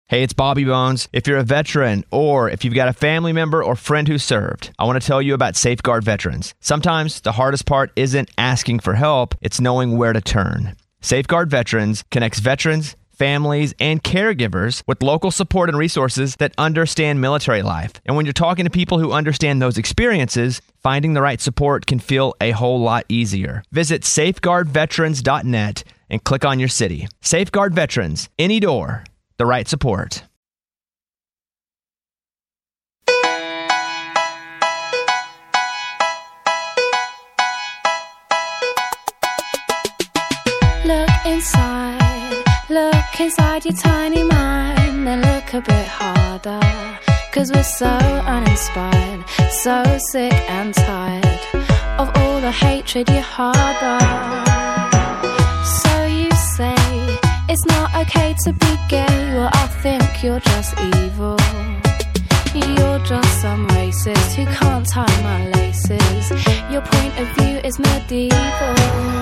Hey, it's Bobby Bones. If you're a veteran or if you've got a family member or friend who served, I want to tell you about Safeguard Veterans. Sometimes the hardest part isn't asking for help, it's knowing where to turn. Safeguard Veterans connects veterans, families, and caregivers with local support and resources that understand military life. And when you're talking to people who understand those experiences, finding the right support can feel a whole lot easier. Visit safeguardveterans.net and click on your city. Safeguard Veterans, any door, the right support. Look inside your tiny mind, then look a bit harder. 'Cause we're so uninspired, so sick and tired of all the hatred you harbor. So you say it's not okay to be gay. Well, I think you're just evil. You're just some racist who can't tie my laces. Your point of view is medieval.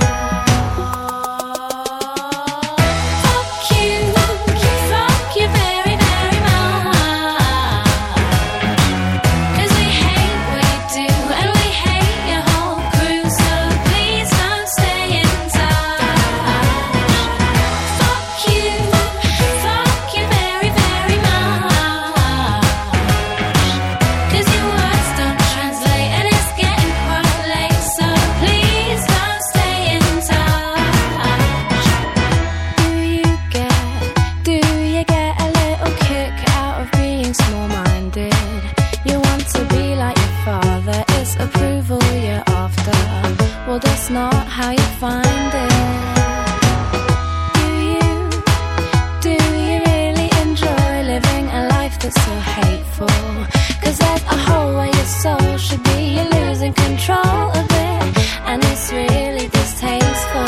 That's not how you find it. Do you really enjoy living a life that's so hateful? 'Cause there's a hole where your soul should be. You're losing control of it, and it's really distasteful.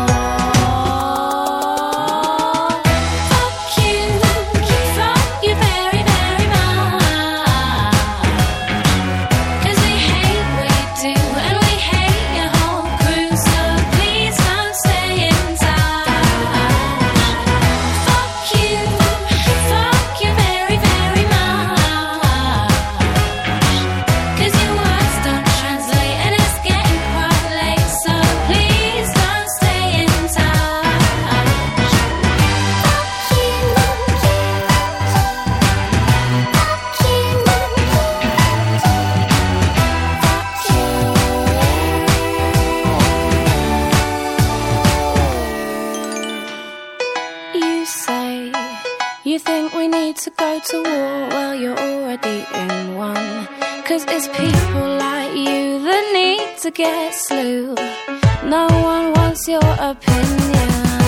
To get slew. No one wants your opinion.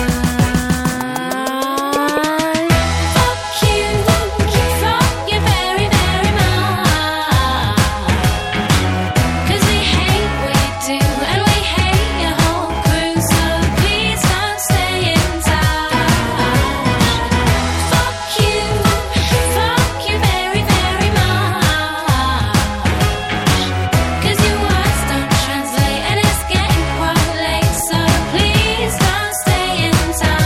Fuck you, fuck you very, very much. 'Cause we hate what you do, and we hate your whole crew. So please don't stay in touch. Fuck you very, very much. 'Cause your words don't translate, and it's getting quite late. So please don't stay in touch.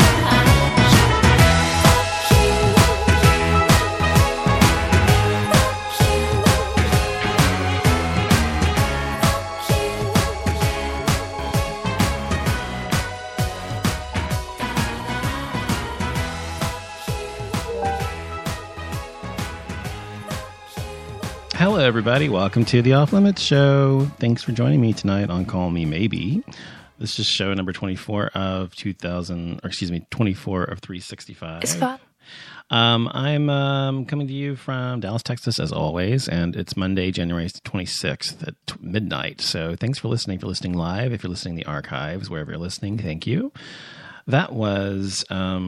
Hello, everybody. Welcome to the Off Limits Show. Thanks for joining me tonight on Call Me Maybe. This is show number 24 of 24 of 365. It's fun. I'm coming to you from Dallas, Texas, as always, and it's Monday, January 26th at midnight. So thanks for listening. If you're listening live, if you're listening in the archives, wherever you're listening, thank you. That was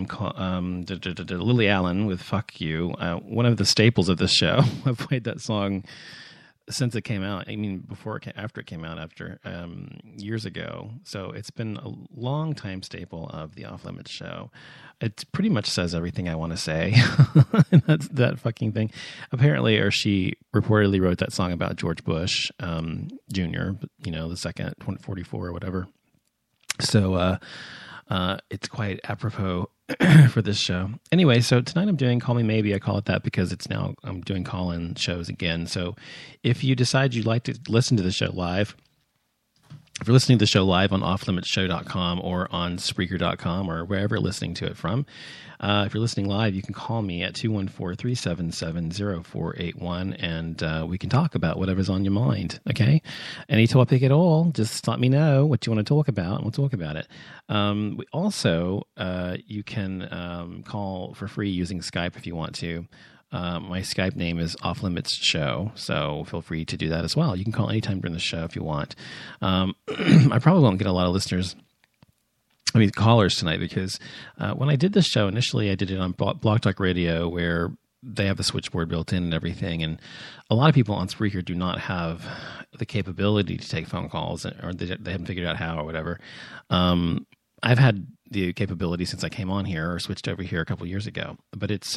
Lily Allen with Fuck You, one of the staples of this show. I've played that song since it came out. I mean, after it came out, years ago. So it's been a long time staple of the Off Limits Show. It pretty much says everything I want to say. That's that fucking thing. Apparently, or she reportedly wrote that song about George Bush Jr., the second, 44 or whatever. So, it's quite apropos for this show. Anyway, so tonight I'm doing Call Me Maybe. I call it that because I'm doing call-in shows again. So if you decide you'd like to listen to the show live, if you're listening to the show live on offlimitsshow.com or on Spreaker.com or wherever you're listening to it from, if you're listening live, you can call me at 214-377-0481, and we can talk about whatever's on your mind, okay? Any topic at all, just let me know what you want to talk about, and we'll talk about it. We also, you can call for free using Skype if you want to. My Skype name is Off Limits Show, so feel free to do that as well. You can call anytime during the show if you want. I probably won't get a lot of callers tonight because when I did this show initially, I did it on Blog Talk Radio where they have the switchboard built in and everything, and a lot of people on Spreaker do not have the capability to take phone calls, or they haven't figured out how or whatever. I've had the capability since I came on here or switched over here a couple of years ago, but it's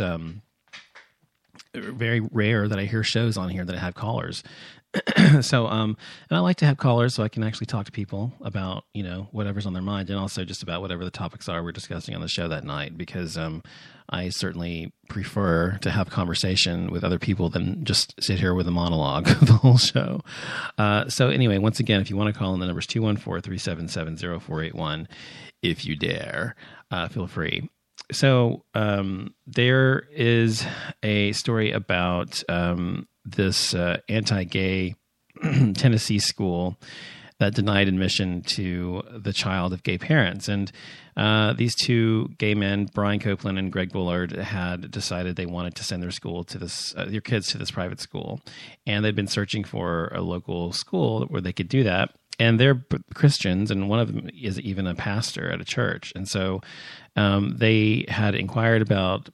very rare that I hear shows on here that have callers. So, and I like to have callers so I can actually talk to people about, whatever's on their mind, and also just about whatever the topics are we're discussing on the show that night, because I certainly prefer to have conversation with other people than just sit here with a monologue the whole show. So anyway, once again, if you want to call in, the number is 214-377-0481. If you dare, feel free. So there is a story about this anti-gay Tennessee school that denied admission to the child of gay parents. And these two gay men, Brian Copeland and Greg Bullard, had decided they wanted to send their kids to this private school. And they'd been searching for a local school where they could do that. And they're Christians, and one of them is even a pastor at a church. And so they had inquired about,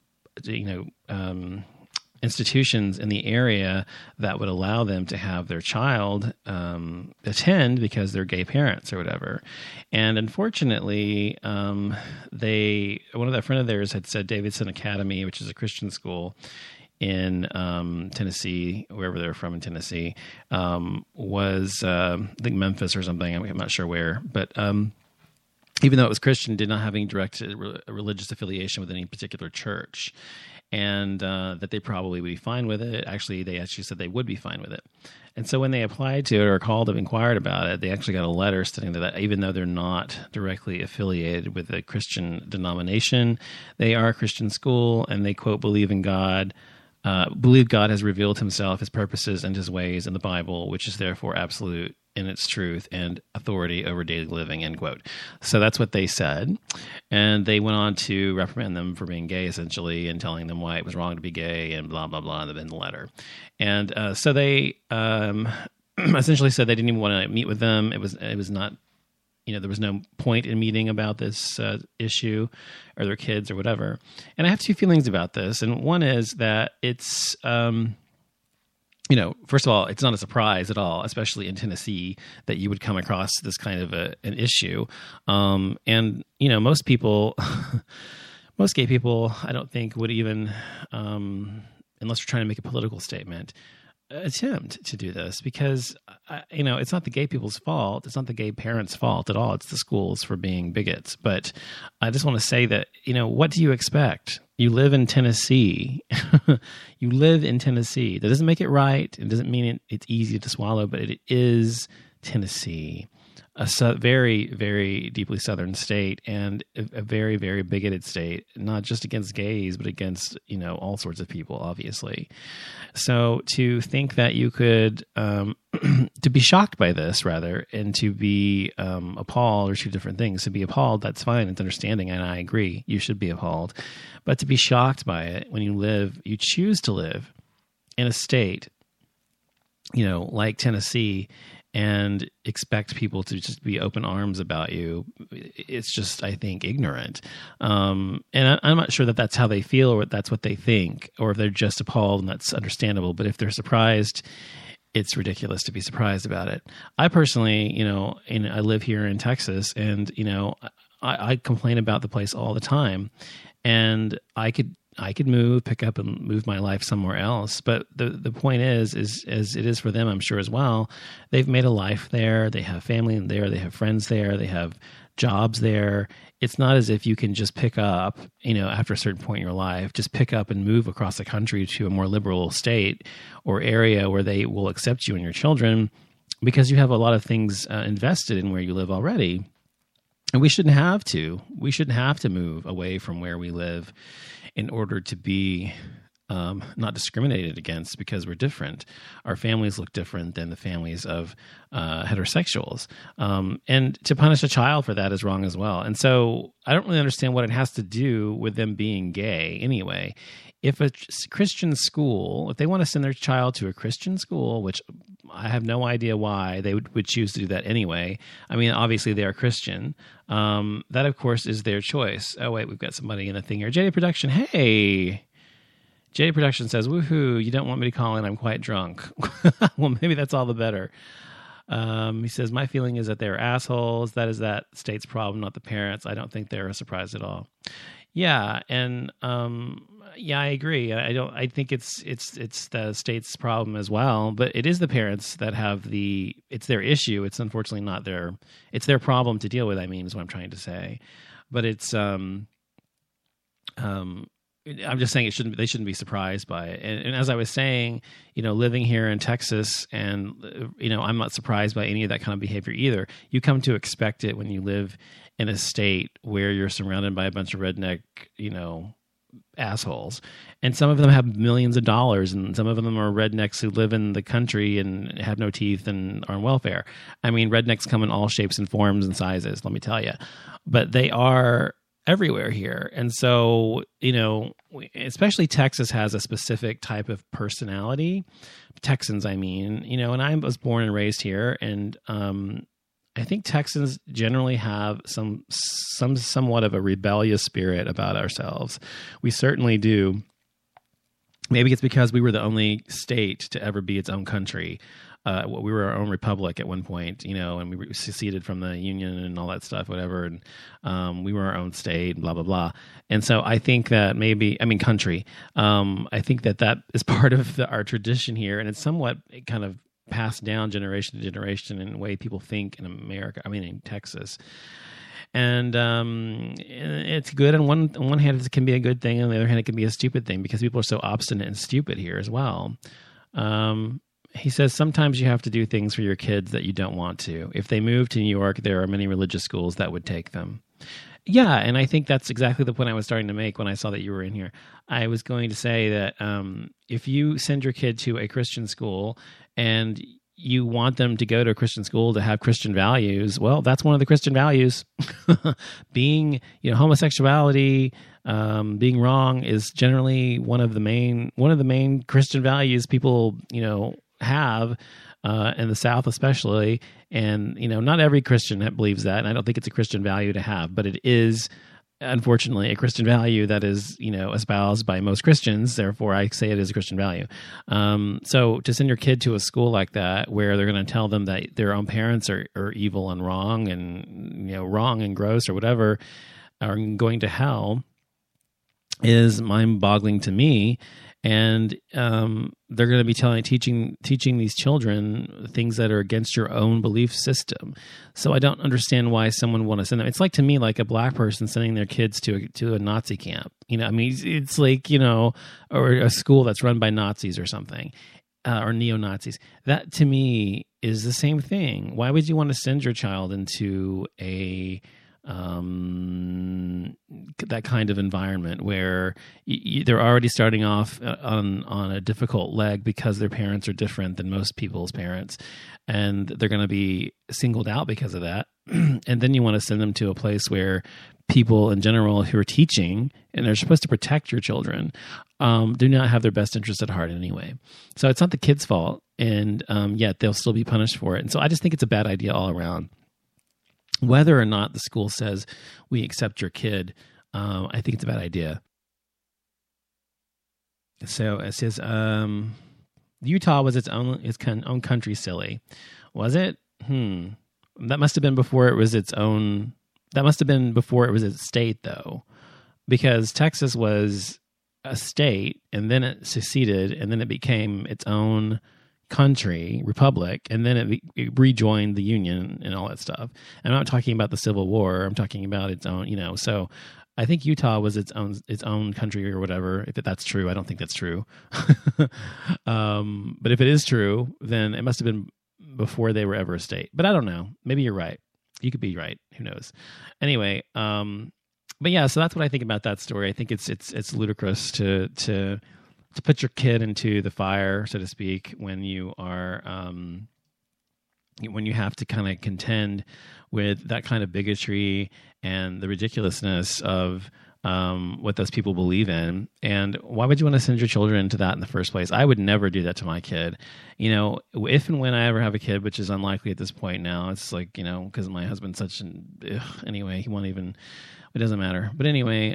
institutions in the area that would allow them to have their child attend because they're gay parents or whatever. And unfortunately, one of their friend of theirs had said Davidson Academy, which is a Christian school in Tennessee, wherever they're from in Tennessee, was I think Memphis or something. I'm not sure where, but even though it was Christian, did not have any direct religious affiliation with any particular church, and that they probably would be fine with it. They actually said they would be fine with it. And so when they applied to it or called and inquired about it, they actually got a letter stating that even though they're not directly affiliated with a Christian denomination, they are a Christian school, and they, quote, believe God has revealed himself, his purposes, and his ways in the Bible, which is therefore absolute in its truth and authority over daily living, end quote. So that's what they said. And they went on to reprimand them for being gay, essentially, and telling them why it was wrong to be gay and blah, blah, blah in the letter. And so they essentially said they didn't even want to meet with them. It was not, there was no point in meeting about this issue or their kids or whatever. And I have two feelings about this. And one is that it's, first of all, it's not a surprise at all, especially in Tennessee, that you would come across this kind of an issue. And, most people, most gay people, I don't think would even, unless you're trying to make a political statement, attempt to do this, because it's not the gay people's fault. It's not the gay parents' fault at all. It's the schools for being bigots. But I just want to say that, what do you expect? You live in Tennessee. You live in Tennessee. That doesn't make it right. It doesn't mean it's easy to swallow, but it is Tennessee, a very, very deeply Southern state, and a very, very bigoted state, not just against gays, but against, all sorts of people, obviously. So to think that you could, to be shocked by this, rather, and to be appalled are two different things. To be appalled, that's fine. It's understanding, and I agree. You should be appalled. But to be shocked by it when you choose to live in a state, like Tennessee, and expect people to just be open arms about you, it's just, I think, ignorant. And I'm not sure that that's how they feel or that's what they think, or if they're just appalled, and that's understandable. But if they're surprised, it's ridiculous to be surprised about it. I personally, I live here in Texas, and, I complain about the place all the time, and I could pick up and move my life somewhere else. But the point is as it is for them, I'm sure as well, they've made a life there. They have family in there. They have friends there. They have jobs there. It's not as if you can just pick up, after a certain point in your life, just pick up and move across the country to a more liberal state or area where they will accept you and your children, because you have a lot of things invested in where you live already. And we shouldn't have to. We shouldn't have to move away from where we live in order to be not discriminated against because we're different. Our families look different than the families of heterosexuals. And to punish a child for that is wrong as well. And so I don't really understand what it has to do with them being gay anyway. If a Christian school, if they want to send their child to a Christian school, which I have no idea why they would choose to do that anyway. I mean, obviously they are Christian. That, of course, is their choice. Oh, wait, we've got somebody in the thing here. JD Production, hey. JD Production says, woohoo, you don't want me to call in, I'm quite drunk. Well, maybe that's all the better. He says, my feeling is that they're assholes. That is that state's problem, not the parents. I don't think they're a surprise at all. Yeah, and I agree. I think it's the state's problem as well, but it is the parents that have it's their issue. It's unfortunately not it's their problem to deal with, is what I'm trying to say. But it's I'm just saying they shouldn't be surprised by it. And as I was saying, living here in Texas, and I'm not surprised by any of that kind of behavior either. You come to expect it when you live in a state where you're surrounded by a bunch of redneck, assholes. And some of them have millions of dollars, and some of them are rednecks who live in the country and have no teeth and are on welfare. Rednecks come in all shapes and forms and sizes, let me tell you. But they are everywhere here. And so, especially Texas has a specific type of personality. Texans, and I was born and raised here, and I think Texans generally have somewhat of a rebellious spirit about ourselves. We certainly do. Maybe it's because we were the only state to ever be its own country. We were our own republic at one point, and we seceded from the Union and all that stuff, whatever. And we were our own state, blah, blah, blah. And so I think that country. I think that is part of our tradition here, and it's somewhat kind of passed down generation to generation in the way people think in America. In Texas. And it's good on one hand. It can be a good thing, and on the other hand, it can be a stupid thing because people are so obstinate and stupid here as well. He says sometimes you have to do things for your kids that you don't want to. If they move to New York, there are many religious schools that would take them. Yeah, and I think that's exactly the point I was starting to make when I saw that you were in here. I was going to say that if you send your kid to a Christian school and you want them to go to a Christian school to have Christian values, well, that's one of the Christian values. Being, homosexuality, being wrong is generally one of the main Christian values people, have in the South especially. And, not every Christian believes that, and I don't think it's a Christian value to have, but it is, unfortunately, a Christian value that is, espoused by most Christians. Therefore, I say it is a Christian value. So to send your kid to a school like that, where they're going to tell them that their own parents are evil and wrong and gross or whatever, are going to hell, is mind-boggling to me. And they're going to be teaching these children things that are against your own belief system. So I don't understand why someone would want to send them. It's like, to me, like a black person sending their kids to a Nazi camp. It's like, or a school that's run by Nazis or something, or neo-Nazis. That, to me, is the same thing. Why would you want to send your child into that kind of environment where they're already starting off on a difficult leg because their parents are different than most people's parents, and they're going to be singled out because of that. And then you want to send them to a place where people in general who are teaching, and they're supposed to protect your children, do not have their best interest at heart anyway. So it's not the kid's fault, and yet they'll still be punished for it. And so I just think it's a bad idea all around. Whether or not the school says we accept your kid, I think it's a bad idea. So it says Utah was its own country, silly. Was it? That must have been before it was its own. That must have been before it was its state, though, because Texas was a state, and then it seceded, and then it became its own country, republic, and then it rejoined the Union and all that stuff. I'm not talking about the Civil War. I'm talking about its own, so I think Utah was its own country or whatever. If that's true, I don't think that's true. But if it is true, then it must have been before they were ever a state. But I don't know. Maybe you're right. You could be right. Who knows? Anyway, but yeah, so that's what I think about that story. I think it's ludicrous to put your kid into the fire, so to speak, when you are when you have to kind of contend with that kind of bigotry and the ridiculousness of what those people believe in. And why would you want to send your children to that in the first place? I would never do that to my kid. If and when I ever have a kid, which is unlikely at this point now, it's like, because my husband's such anyway, he won't even, it doesn't matter. But anyway,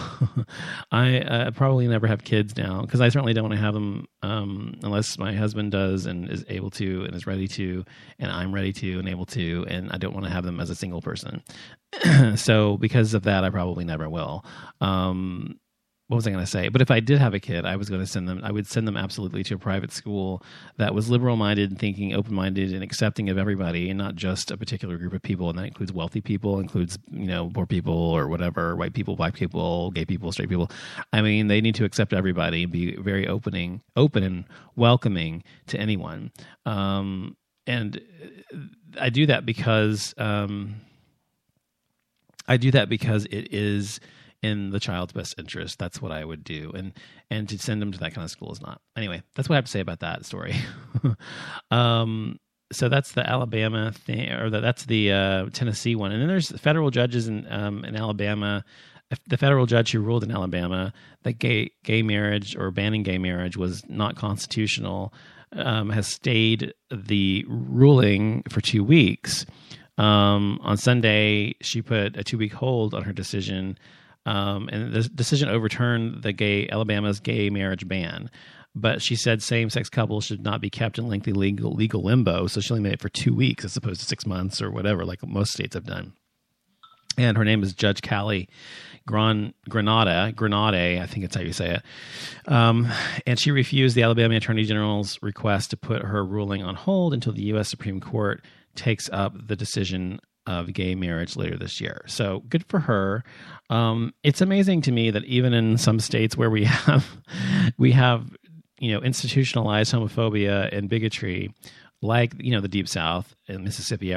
I probably never have kids now, because I certainly don't want to have them unless my husband does and is able to and is ready to, and I'm ready to and able to, and I don't want to have them as a single person. So because of that, I probably never will. What was I going to say? But if I did have a kid, I would send them absolutely to a private school that was liberal-minded and thinking, open-minded and accepting of everybody, and not just a particular group of people. And that includes wealthy people, includes, poor people or whatever, white people, black people, gay people, straight people. I mean, they need to accept everybody and be very open and welcoming to anyone. And I do that because it is in the child's best interest. That's what I would do. And to send them to that kind of school is not. Anyway, that's what I have to say about that story. So that's the Alabama thing, or that's the Tennessee one. And then there's federal judges in Alabama. The federal judge who ruled in Alabama that gay marriage or banning gay marriage was not constitutional has stayed the ruling for 2 weeks. On Sunday, she put a 2-week hold on her decision, and the decision overturned Alabama's gay marriage ban. But she said same-sex couples should not be kept in lengthy legal limbo, so she only made it for 2 weeks as opposed to 6 months or whatever, like most states have done. And her name is Judge Callie Granade, I think that's how you say it. And she refused the Alabama Attorney General's request to put her ruling on hold until the U.S. Supreme Court takes up the decision of gay marriage later this year. So good for her. It's amazing to me that even in some states where we have institutionalized homophobia and bigotry, like the Deep South and Mississippi,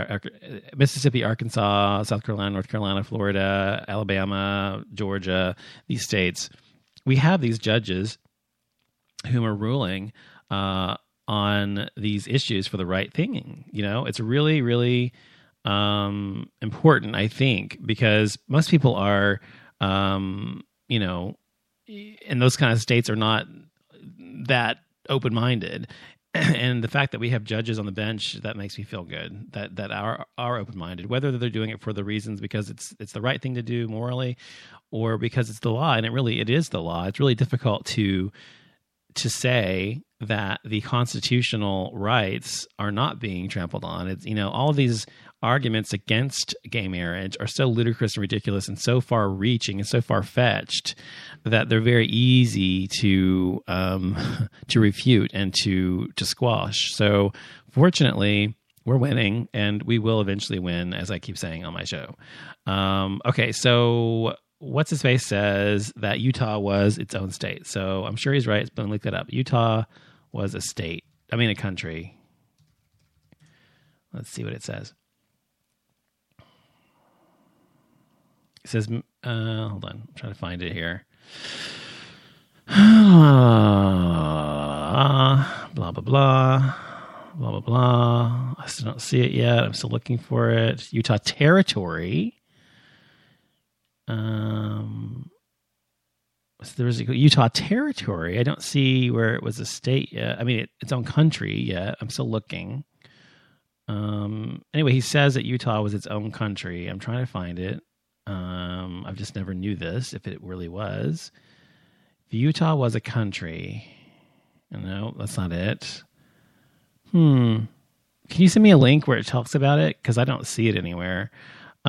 Arkansas, South Carolina, North Carolina, Florida, Alabama, Georgia, these states, we have these judges whom are ruling on these issues for the right thing. It's really, really important, I think, because most people are, in those kind of states are not that open-minded. And the fact that we have judges on the bench, that makes me feel good, that are open-minded, whether they're doing it for the reasons because it's the right thing to do morally, or because it's the law. And it is the law. It's really difficult to say that the constitutional rights are not being trampled on. It's, all of these arguments against gay marriage are so ludicrous and ridiculous and so far reaching and so far fetched that they're very easy to refute and to squash. So fortunately, we're winning, and we will eventually win, as I keep saying on my show. Okay, so what's his face says that Utah was its own state. So I'm sure he's right. But look that up. Utah was a country. Let's see what it says. It says, hold on, I'm trying to find it here. Blah, blah, blah. Blah, blah, blah. I still don't see it yet. I'm still looking for it. Utah Territory. So there was a Utah Territory. I don't see where it was a state yet. I mean, its own country yet. I'm still looking. Anyway, he says that Utah was its own country. I'm trying to find it. I've just never knew this, if it really was. If Utah was a country. No, that's not it. Can you send me a link where it talks about it? Because I don't see it anywhere.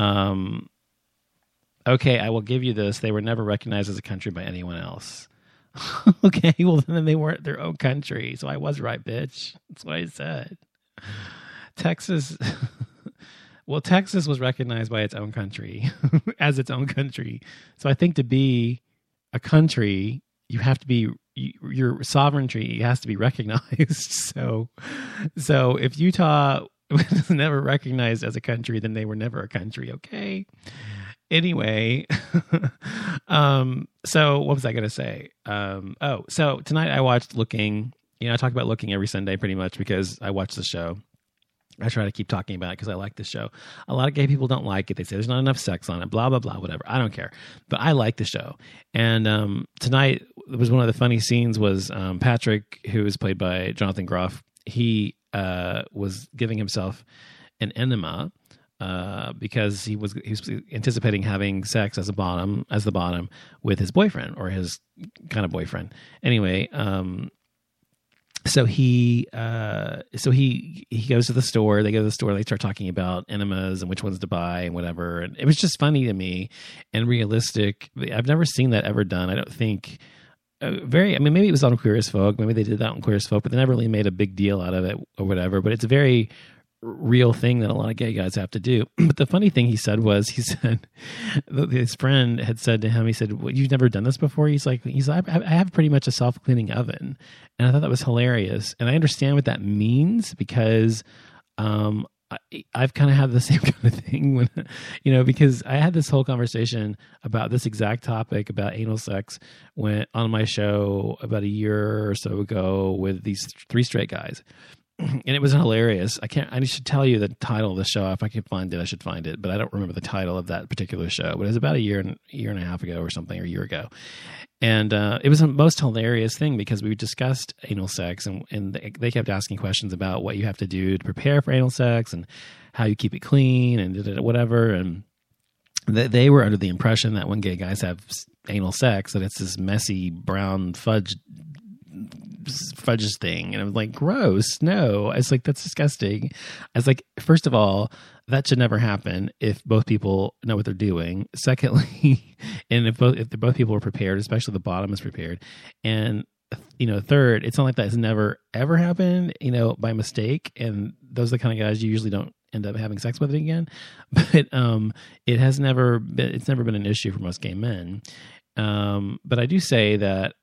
Okay, I will give you this. They were never recognized as a country by anyone else. Okay, well, then they weren't their own country. So I was right, bitch. That's what I said. Texas, well, Texas was recognized by its own country as its own country. So I think to be a country, you have to be, your sovereignty has to be recognized. So if Utah was never recognized as a country, then they were never a country. Okay. Anyway, so what was I going to say? So tonight I watched Looking. I talk about Looking every Sunday pretty much because I watch the show. I try to keep talking about it because I like the show. A lot of gay people don't like it. They say there's not enough sex on it, blah, blah, blah, whatever. I don't care. But I like the show. And tonight, it was one of the funny scenes was Patrick, who is played by Jonathan Groff, he was giving himself an enema because he was anticipating having sex as the bottom with his boyfriend or his kind of boyfriend. Anyway, so he goes to the store. They go to the store. They start talking about enemas and which ones to buy and whatever. And it was just funny to me and realistic. I've never seen that ever done. I don't think maybe it was on Queer as Folk. Maybe they did that on Queer as Folk, but they never really made a big deal out of it or whatever. But it's a very real thing that a lot of gay guys have to do. But the funny thing he said his friend had said to him, he said, well, you've never done this before? He's like, I have pretty much a self-cleaning oven. And I thought that was hilarious. And I understand what that means because I've kind of had the same kind of thing when, because I had this whole conversation about this exact topic about anal sex on my show about a year or so ago with these 3 straight guys. And it was hilarious. I should tell you the title of the show. If I can find it, I should find it. But I don't remember the title of that particular show. But it was about a year and a half ago or something, or a year ago. And it was the most hilarious thing because we discussed anal sex and they kept asking questions about what you have to do to prepare for anal sex and how you keep it clean and whatever. And they were under the impression that when gay guys have anal sex, that it's this messy brown fudge thing. And I was like, gross. No. I was like, that's disgusting. I was like, first of all, that should never happen if both people know what they're doing. Secondly, and if both people are prepared, especially the bottom is prepared. And third, it's not like that has never ever happened, by mistake. And those are the kind of guys you usually don't end up having sex with again. But it's never been an issue for most gay men. But I do say that,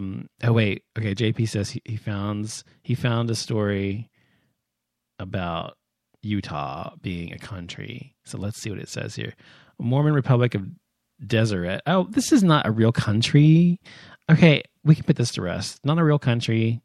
JP says he found a story about Utah being a country. So let's see what it says here. Mormon Republic of Deseret. Oh, this is not a real country. Okay, we can put this to rest. Not a real country.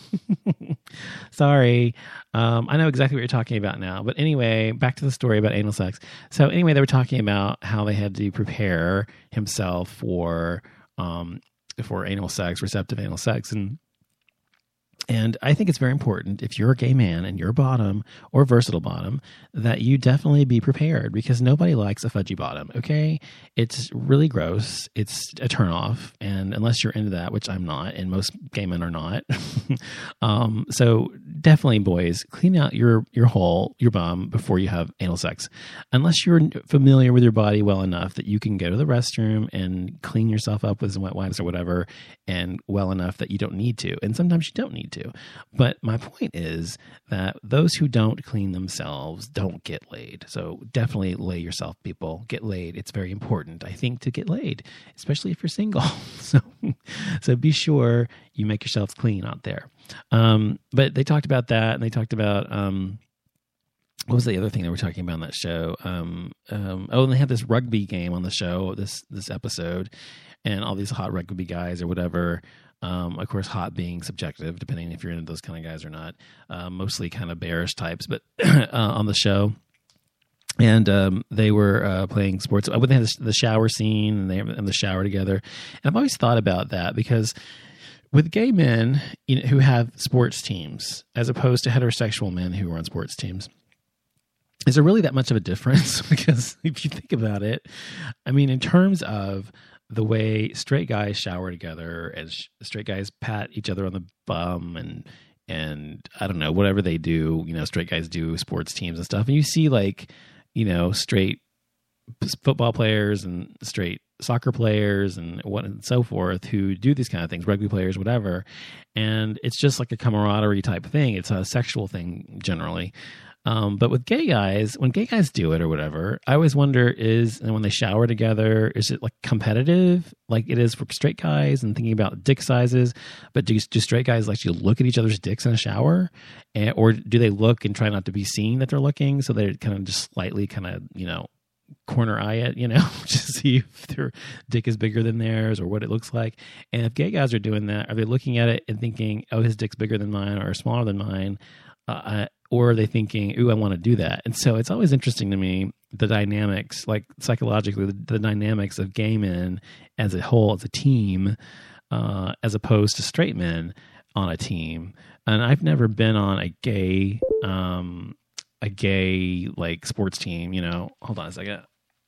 Sorry. I know exactly what you're talking about now. But anyway, back to the story about anal sex. So anyway, they were talking about how they had to prepare himself for anal sex, receptive anal sex. And I think it's very important if you're a gay man and you're a bottom or versatile bottom that you definitely be prepared because nobody likes a fudgy bottom, okay? It's really gross. It's a turnoff. And unless you're into that, which I'm not, and most gay men are not. So definitely, boys, clean out your hole, your bum, before you have anal sex. Unless you're familiar with your body well enough that you can go to the restroom and clean yourself up with some wet wipes or whatever, and well enough that you don't need to. And sometimes you don't need to. But my point is that those who don't clean themselves don't get laid. So definitely lay yourself, people. Get laid. It's very important, I think, to get laid, especially if you're single. So be sure you make yourselves clean out there. But they talked about that, and they talked about what was the other thing they were talking about on that show? And they had this rugby game on the show, this episode, and all these hot rugby guys or whatever. Of course, hot being subjective, depending if you're into those kind of guys or not. Mostly kind of bearish types, but on the show. And they were playing sports. They had the shower scene, and they were in the shower together. And I've always thought about that because with gay men who have sports teams, as opposed to heterosexual men who are on sports teams, is there really that much of a difference? Because if you think about it, I mean, in terms of the way straight guys shower together and straight guys pat each other on the bum and I don't know, whatever they do, straight guys do sports teams and stuff. And you see straight football players and straight soccer players and what and so forth who do these kind of things, rugby players, whatever. And it's just like a camaraderie type thing. It's a sexual thing generally. But with gay guys, when gay guys do it or whatever, I always wonder and when they shower together, is it like competitive like it is for straight guys and thinking about dick sizes? But do straight guys actually look at each other's dicks in a shower? Or do they look and try not to be seen that they're looking? So they kind of just slightly kind of, corner eye it, to see if their dick is bigger than theirs or what it looks like. And if gay guys are doing that, are they looking at it and thinking, oh, his dick's bigger than mine or smaller than mine? Or are they thinking, ooh, I want to do that? And so it's always interesting to me, the dynamics, like psychologically, the dynamics of gay men as a whole, as a team, as opposed to straight men on a team. And I've never been on a gay like sports team, Hold on a second.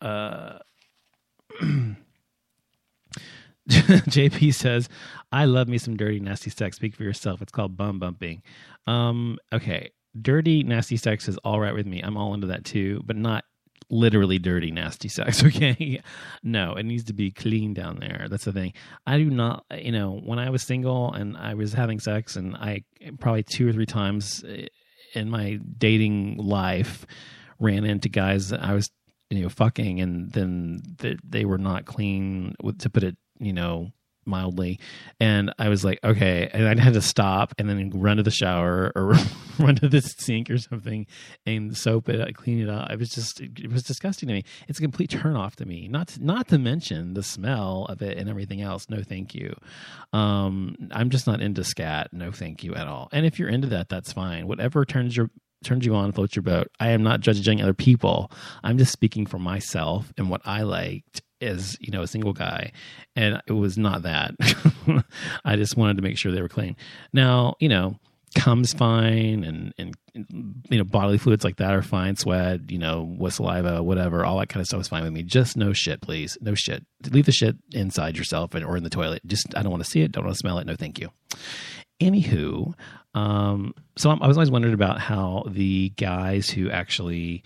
JP says, I love me some dirty, nasty sex. Speak for yourself. It's called bum bumping. Okay. Dirty, nasty sex is all right with me. I'm all into that too, but not literally dirty, nasty sex. Okay. No, it needs to be clean down there. That's the thing. I do not, when I was single and I was having sex, and I probably 2 or 3 times in my dating life ran into guys that I was, fucking, and then they were not clean, to put it, mildly. And I was like, okay. And I had to stop and then run to the shower or run to the sink or something and soap it, clean it up. It was disgusting to me. It's a complete turnoff to me. Not to mention the smell of it and everything else. No, thank you. I'm just not into scat. No, thank you at all. And if you're into that, that's fine. Whatever turns you on, floats your boat. I am not judging other people. I'm just speaking for myself and what I liked as, a single guy. And it was not that. I just wanted to make sure they were clean. Now, cum's fine and bodily fluids like that are fine. Sweat, with saliva, whatever, all that kind of stuff is fine with me. Just no shit, please. No shit. Leave the shit inside yourself or in the toilet. Just, I don't want to see it. Don't want to smell it. No, thank you. Anywho, so I was always wondering about how the guys who actually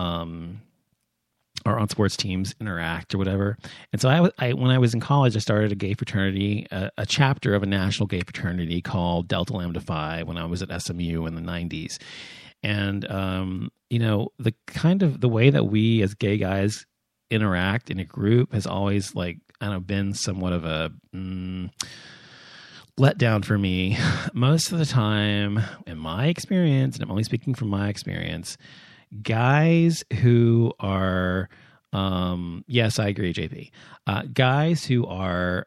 are on sports teams interact or whatever. And so I when I was in college, I started a gay fraternity, a chapter of a national gay fraternity called Delta Lambda Phi when I was at SMU in the 90s. And, the way that we as gay guys interact in a group has always been somewhat of a letdown for me. Most of the time, in my experience, and I'm only speaking from my experience, guys who are, yes, I agree, JP. Guys who are,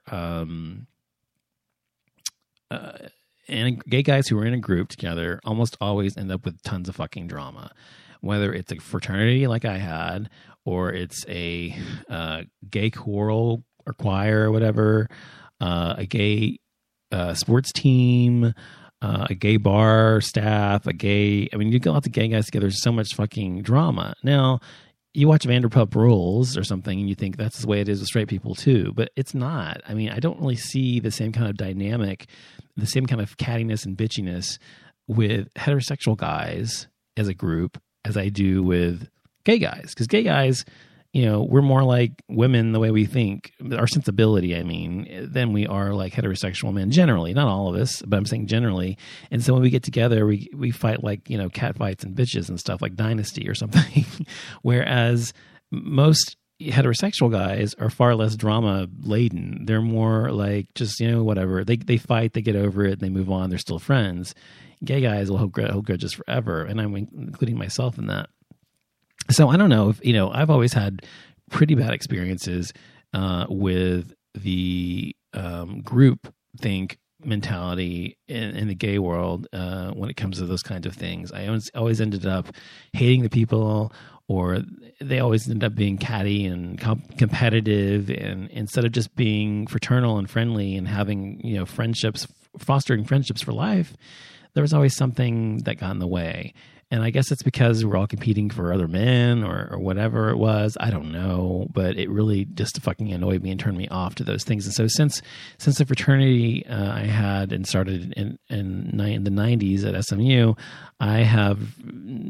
and gay guys who are in a group together almost always end up with tons of fucking drama. Whether it's a fraternity like I had, or it's a gay choral or choir or whatever, a gay sports team, a gay bar staff, you get lots of gay guys together. There's so much fucking drama. Now, you watch Vanderpump Rules or something and you think that's the way it is with straight people too, but it's not. I mean, I don't really see the same kind of dynamic, the same kind of cattiness and bitchiness with heterosexual guys as a group as I do with gay guys. Because gay guys, we're more like women the way we think, our sensibility, than we are like heterosexual men generally. Not all of us, but I'm saying generally. And so when we get together, we fight like, cat fights and bitches and stuff like Dynasty or something. Whereas most heterosexual guys are far less drama laden. They're more like just, whatever. They fight, they get over it, and they move on. They're still friends. Gay guys will hold grudges forever. And I'm including myself in that. So I don't know if, I've always had pretty bad experiences with the group think mentality in the gay world when it comes to those kinds of things. I always ended up hating the people, or they always end up being catty and competitive, and instead of just being fraternal and friendly and having, friendships, fostering friendships for life, there was always something that got in the way. And I guess it's because we're all competing for other men or whatever it was. I don't know, but it really just fucking annoyed me and turned me off to those things. And so since the fraternity I had and started in the 90s at SMU, I have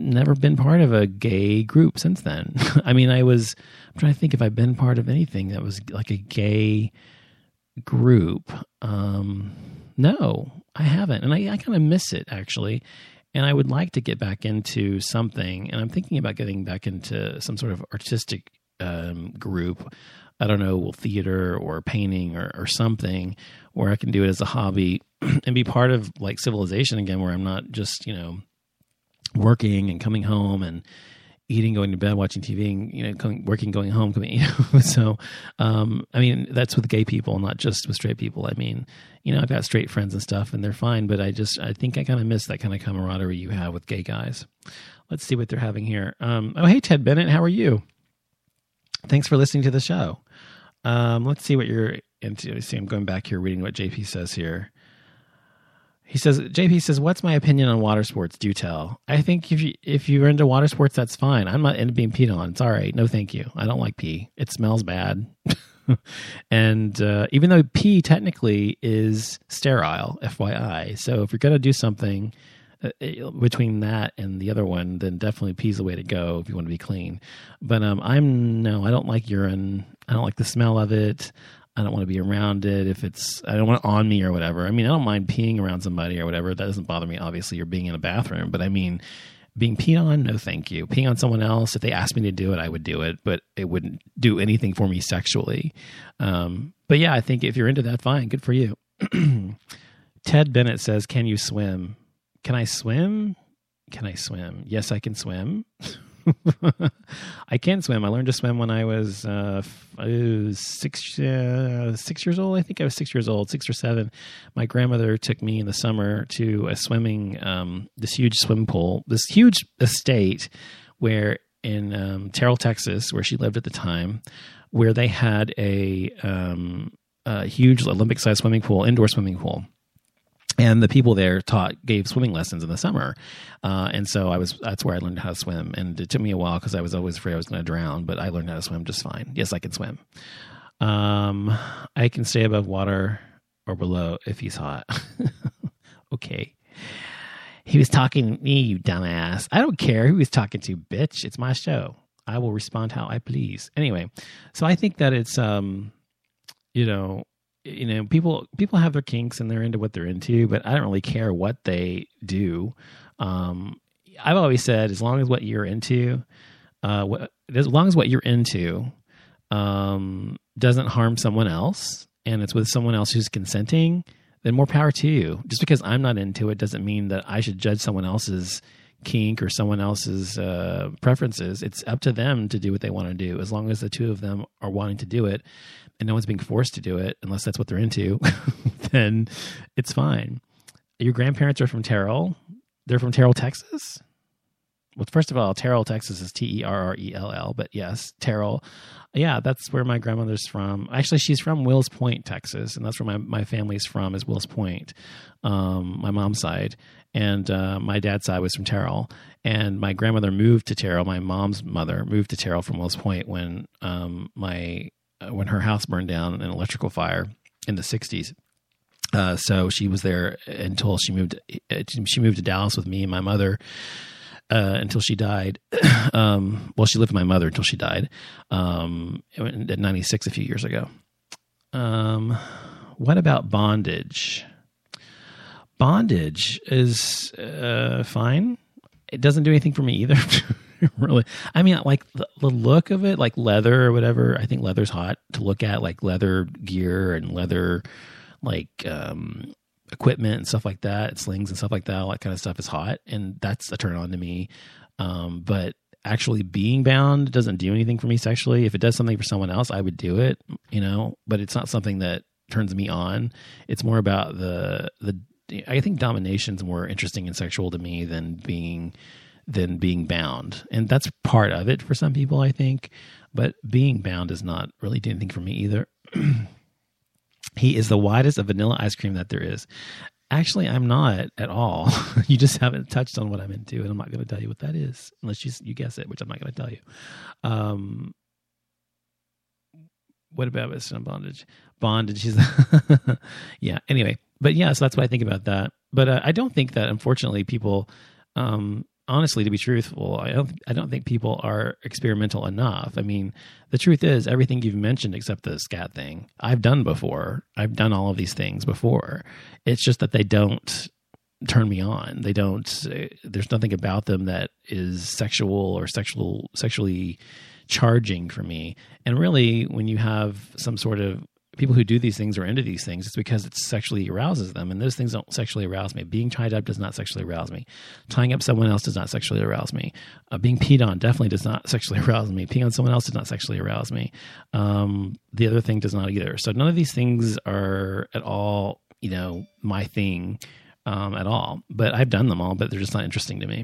never been part of a gay group since then. I mean, I'm trying to think if I've been part of anything that was like a gay group. No, I haven't. And I kind of miss it, actually. And I would like to get back into something. And I'm thinking about getting back into some sort of artistic group. I don't know, theater or painting or something where I can do it as a hobby and be part of like civilization again, where I'm not just, working and coming home and eating, going to bed, watching TV, and, working, going home, coming, So, I mean, that's with gay people, not just with straight people. I mean, I've got straight friends and stuff and they're fine, but I think I kind of miss that kind of camaraderie you have with gay guys. Let's see what they're having here. Oh, hey, Ted Bennett, how are you? Thanks for listening to the show. Let's see what you're into. See, I'm going back here reading what JP says here. JP says, what's my opinion on water sports? Do tell. I think if you're into water sports, that's fine. I'm not into being peed on. It's all right. No, thank you. I don't like pee. It smells bad. And even though pee technically is sterile, FYI. So if you're going to do something between that and the other one, then definitely pee's the way to go if you want to be clean. But I don't like urine. I don't like the smell of it. I don't want to be around it I don't want it on me or whatever. I mean, I don't mind peeing around somebody or whatever. That doesn't bother me. Obviously, you're being in a bathroom. But I mean, being peed on, no thank you. Peeing on someone else, if they asked me to do it, I would do it. But it wouldn't do anything for me sexually. But yeah, I think if you're into that, fine. Good for you. Ted Bennett says, can you swim? Can I swim? Can I swim? Yes, I can swim. I can swim. I learned to swim when I was 6 years old. I think I was 6 years old, 6 or 7. My grandmother took me in the summer to a swimming, this huge swimming pool, this huge estate where in Terrell, Texas, where she lived at the time, where they had a huge Olympic-sized swimming pool, indoor swimming pool. And the people there gave swimming lessons in the summer. And so that's where I learned how to swim. And it took me a while because I was always afraid I was going to drown, but I learned how to swim just fine. Yes, I can swim. I can stay above water or below if he's hot. Okay. He was talking to me, you dumbass. I don't care who he's talking to, bitch. It's my show. I will respond how I please. Anyway, so I think that it's, people have their kinks and they're into what they're into, but I don't really care what they do. I've always said, as long as what you're into, doesn't harm someone else and it's with someone else who's consenting, then more power to you. Just because I'm not into it doesn't mean that I should judge someone else's kink or someone else's preferences. It's up to them to do what they want to do. As long as the two of them are wanting to do it and no one's being forced to do it, unless that's what they're into, then it's fine. Your grandparents are from Terrell. They're from Terrell, Texas. Well, first of all, Terrell, Texas is Terrell, but yes, Terrell. Yeah, that's where my grandmother's from. Actually, she's from Wills Point, Texas, and that's where my family's from, is Wills Point, my mom's side. And my dad's side was from Terrell. And my grandmother moved to Terrell. My mom's mother moved to Terrell from Wills Point when her house burned down in an electrical fire in the 60s. So she was there until she moved to Dallas with me and my mother. Until she died. She lived with my mother until she died at 96 a few years ago. What about bondage? Bondage is fine. It doesn't do anything for me either. Really. I mean, like the look of it, like leather or whatever. I think leather's hot to look at, like leather gear and leather, like equipment and stuff like that, slings and stuff like that. All that kind of stuff is hot, and that's a turn on to me. But actually being bound doesn't do anything for me sexually. If it does something for someone else, I would do it, but it's not something that turns me on. It's more about I think domination's more interesting and sexual to me than being bound. And that's part of it for some people, I think. But being bound does not really do anything for me either. He is the widest of vanilla ice cream that there is. Actually, I'm not at all. You just haven't touched on what I'm into, and I'm not going to tell you what that is unless you guess it, which I'm not going to tell you. What about this bondage? Bondage is yeah. Anyway, but yeah, so that's what I think about that. But I don't think that, unfortunately, people honestly, to be truthful, I don't think people are experimental enough. I mean, the truth is everything you've mentioned except the scat thing, I've done before. I've done all of these things before. It's just that they don't turn me on. They don't, there's nothing about them that is sexual or sexually charging for me. And really, when you have some sort of people who do these things or into these things, it's because it sexually arouses them. And those things don't sexually arouse me. Being tied up does not sexually arouse me. Tying up someone else does not sexually arouse me. Being peed on definitely does not sexually arouse me. Peeing on someone else does not sexually arouse me. The other thing does not either. So none of these things are at all, my thing at all. But I've done them all, but they're just not interesting to me.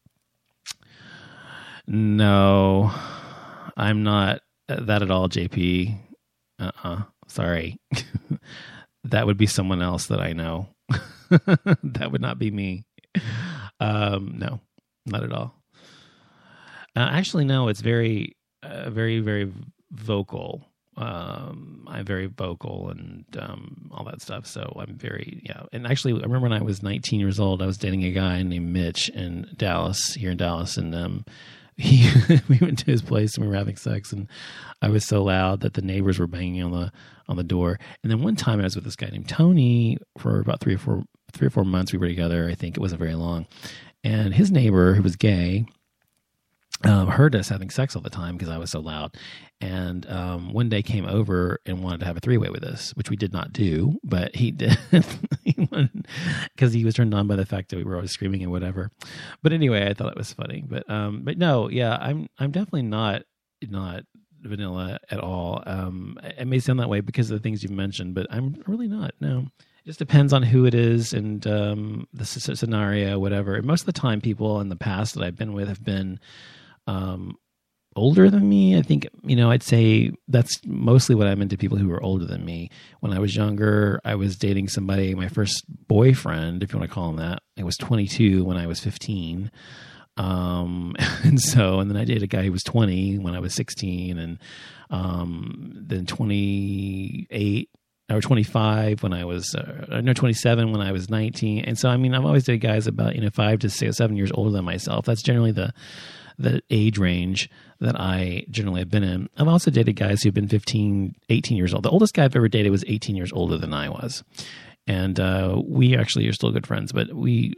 No, I'm not that at all, JP. Sorry. That would be someone else that I know. That would not be me. No, not at all. Actually, no, it's very, very, very vocal. I'm very vocal and all that stuff. So I'm very, And actually, I remember when I was 19 years old, I was dating a guy named Mitch here in Dallas, and we went to his place and we were having sex, and I was so loud that the neighbors were banging on the door. And then one time I was with this guy named Tony for about 3 or 4 months. We were together. I think it wasn't very long. And his neighbor, who was gay, heard us having sex all the time because I was so loud. And one day came over and wanted to have a three-way with us, which we did not do, but he did because he was turned on by the fact that we were always screaming and whatever. But anyway, I thought it was funny. But no, yeah, I'm definitely not vanilla at all. It may sound that way because of the things you've mentioned, but I'm really not. No. It just depends on who it is and the scenario, whatever. And most of the time, people in the past that I've been with have been older than me. I think, I'd say that's mostly what I'm into, people who are older than me. When I was younger, I was dating somebody, my first boyfriend, if you want to call him that. I was 22 when I was 15. And then I dated a guy who was 20 when I was 16, and then 28 or 25 when I was 27 when I was 19. And so, I've always dated guys about 5 to 7 years older than myself. That's generally the age range that I generally have been in. I've also dated guys who've been 15, 18 years old. The oldest guy I've ever dated was 18 years older than I was. And we actually are still good friends, but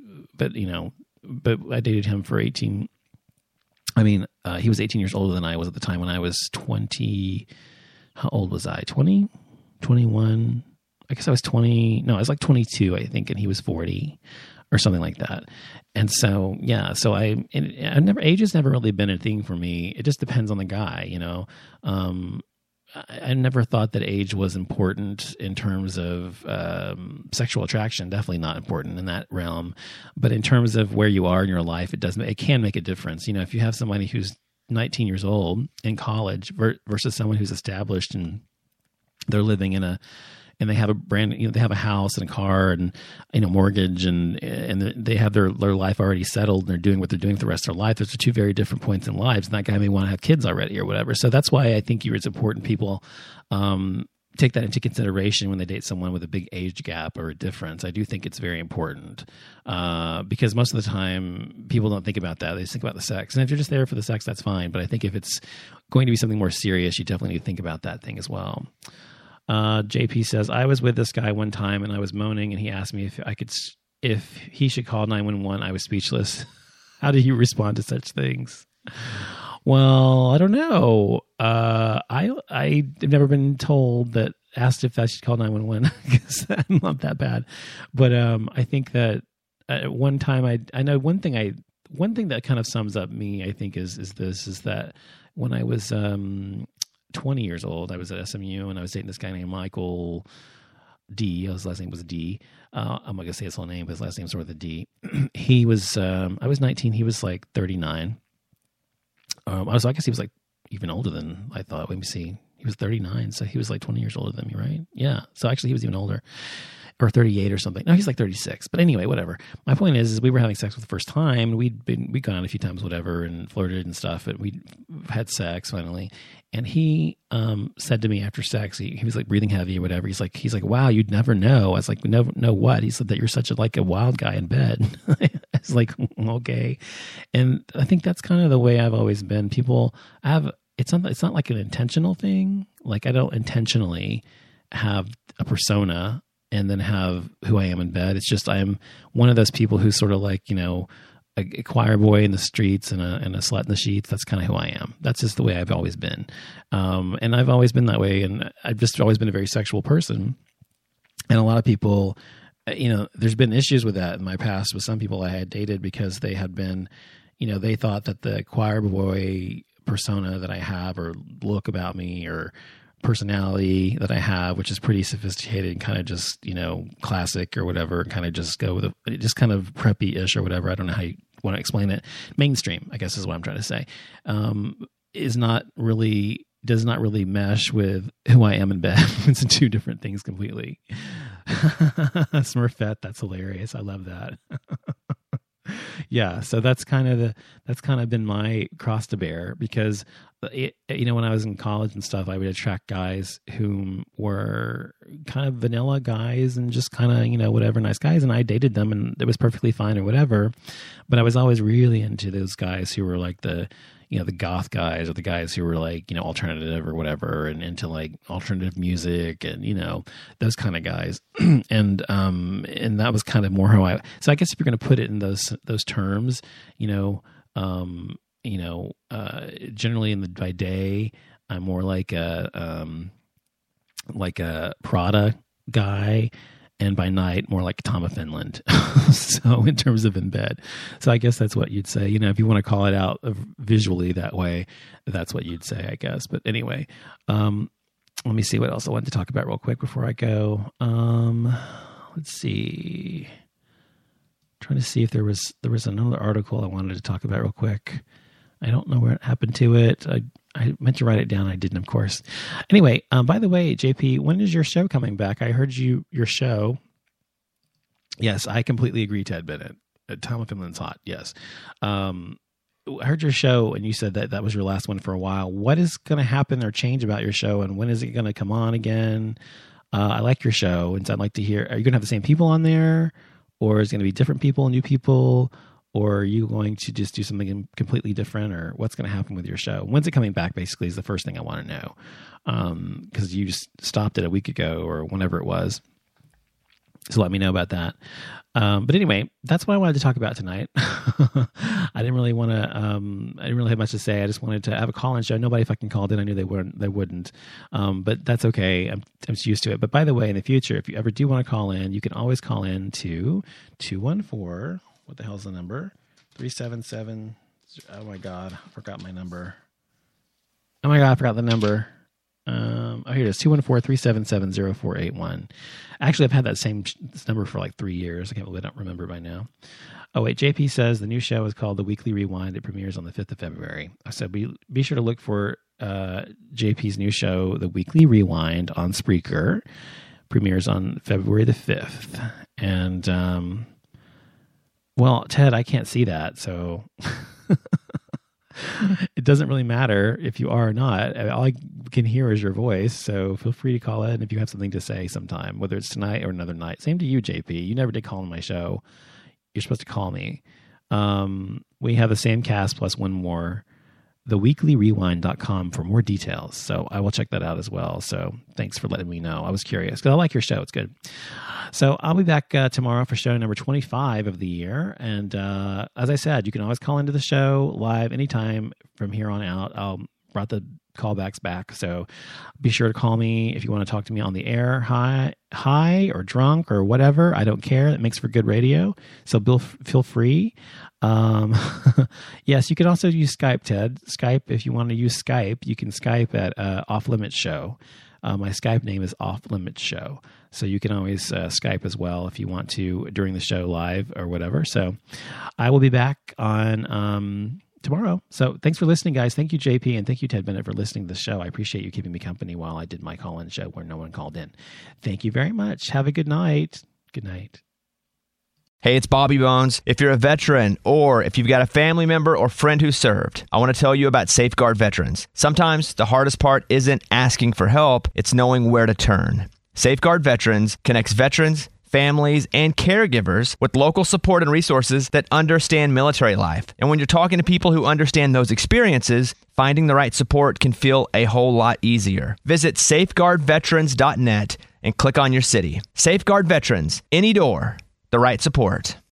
I dated him for 18. He was 18 years older than I was at the time when I was 20. How old was I? 20? 21? I guess I was 20. No, I was like 22, I think, and he was 40 or something like that. And so, yeah, age has never really been a thing for me. It just depends on the guy, I never thought that age was important in terms of sexual attraction. Definitely not important in that realm. But in terms of where you are in your life, it can make a difference. If you have somebody who's 19 years old in college versus someone who's established and they're living and they have a brand, they have a house and a car and, mortgage and they have their life already settled and they're doing what they're doing for the rest of their life. Those are two very different points in lives. And that guy may want to have kids already or whatever. So that's why I think it's important people take that into consideration when they date someone with a big age gap or a difference. I do think it's very important because most of the time people don't think about that. They just think about the sex. And if you're just there for the sex, that's fine. But I think if it's going to be something more serious, you definitely need to think about that thing as well. JP says, I was with this guy one time and I was moaning and he asked me if he should call 911. I was speechless. How do you respond to such things? Well, I don't know. I've never been told that, asked if I should call 911 because I'm not that bad. But I think that at one time I know one thing that kind of sums up me, I think is that when I was 20 years old, I was at SMU and I was dating this guy named Michael D. His last name was D. I'm not going to say his whole name, but his last name started with a D. He was, I was 19. He was like 39. I guess he was like even older than I thought. Let me see. He was 39. So he was like 20 years older than me, right? Yeah. So actually he was even older. Or 38 or something. No, he's like 36. But anyway, whatever. My point is we were having sex for the first time. We'd gone out a few times, whatever, and flirted and stuff. But we had sex finally. And he said to me after sex, he was like breathing heavy or whatever. He's like, wow, you'd never know. I was like, know what? He said that you're such a wild guy in bed. It's like, okay. And I think that's kind of the way I've always been. It's not like an intentional thing. Like I don't intentionally have a persona and then have who I am in bed. It's just, I'm one of those people who's sort of like, a choir boy in the streets and a slut in the sheets. That's kind of who I am. That's just the way I've always been. And I've always been that way. And I've just always been a very sexual person. And a lot of people, there's been issues with that in my past with some people I had dated because they had been, they thought that the choir boy persona that I have or look about me or personality that I have, which is pretty sophisticated and kind of just, classic or whatever, kind of just go with it, just kind of preppy-ish or whatever. I don't know how you want to explain it. Mainstream, I guess is what I'm trying to say, does not really mesh with who I am in bed. It's two different things completely. Smurfette, that's hilarious. I love that. Yeah, so that's kind of been my cross to bear because when I was in college and stuff, I would attract guys whom were kind of vanilla guys and just kind of whatever, nice guys, and I dated them and it was perfectly fine or whatever. But I was always really into those guys who were like the goth guys or the guys who were like, alternative or whatever and into like alternative music and, those kind of guys. And that was kind of more how so I guess if you're going to put it in those terms, generally by day, I'm more like a Prada guy. And by night, more like Tom of Finland. So in terms of in bed. So I guess that's what you'd say. If you want to call it out visually that way, that's what you'd say, I guess. But anyway, let me see what else I wanted to talk about real quick before I go. Let's see. Trying to see if there was another article I wanted to talk about real quick. I don't know where it happened to it. I meant to write it down. I didn't, of course. Anyway, by the way, JP, when is your show coming back? I heard your show. Yes, I completely agree, Ted Bennett. Tom of Finland's hot. Yes. I heard your show and you said that was your last one for a while. What is going to happen or change about your show and when is it going to come on again? I like your show and I'd like to hear, are you going to have the same people on there or is it going to be different people, new people? Or are you going to just do something completely different or what's going to happen with your show? When's it coming back basically is the first thing I want to know. Because you just stopped it a week ago or whenever it was. So let me know about that. But anyway, that's what I wanted to talk about tonight. I didn't really have much to say. I just wanted to have a call-in show. Nobody fucking called in. I knew they wouldn't. But that's okay. I'm just used to it. But by the way, in the future, if you ever do want to call in, you can always call in to 214- what the hell's the number? 377. Oh my God. I forgot my number. Oh my God. I forgot the number. Here it is. 214-377-0481. Actually, I've had that same number for like 3 years. I can't believe I don't remember by now. Oh wait. JP says the new show is called The Weekly Rewind. It premieres on the 5th of February. So be sure to look for JP's new show, The Weekly Rewind on Spreaker. Premieres on February the 5th. And, well, Ted, I can't see that, so it doesn't really matter if you are or not. All I can hear is your voice, so feel free to call in if you have something to say sometime, whether it's tonight or another night. Same to you, JP. You never did call on my show. You're supposed to call me. We have the same cast plus one more, theweeklyrewind.com for more details. So I will check that out as well. So thanks for letting me know. I was curious because I like your show. It's good. So I'll be back tomorrow for show number 25 of the year. And as I said, you can always call into the show live anytime from here on out. I'll brought the callbacks back. So be sure to call me if you want to talk to me on the air, high or drunk or whatever. I don't care. It makes for good radio. So feel free. Yes, you can also use Skype, Ted. Skype, if you want to use Skype, you can Skype at Off Limits Show. My Skype name is Off Limits Show. So you can always Skype as well if you want to during the show live or whatever. So I will be back on tomorrow. So thanks for listening, guys. Thank you, JP, and thank you, Ted Bennett, for listening to the show. I appreciate you keeping me company while I did my call-in show where no one called in. Thank you very much. Have a good night. Good night. Hey, it's Bobby Bones. If you're a veteran or if you've got a family member or friend who served, I want to tell you about Safeguard Veterans. Sometimes the hardest part isn't asking for help, it's knowing where to turn. Safeguard Veterans connects veterans, families, and caregivers with local support and resources that understand military life. And when you're talking to people who understand those experiences, finding the right support can feel a whole lot easier. Visit safeguardveterans.net and click on your city. Safeguard Veterans, any door, the right support.